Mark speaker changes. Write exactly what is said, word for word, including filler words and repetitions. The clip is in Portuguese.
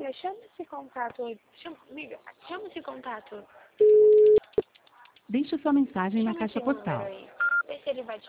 Speaker 1: Olha, chama esse contato aí. Chama, amiga, chama esse contato.
Speaker 2: Deixe sua mensagem na
Speaker 1: Chama
Speaker 2: caixa
Speaker 1: esse número
Speaker 2: postal.
Speaker 1: aí. Vê se ele vai te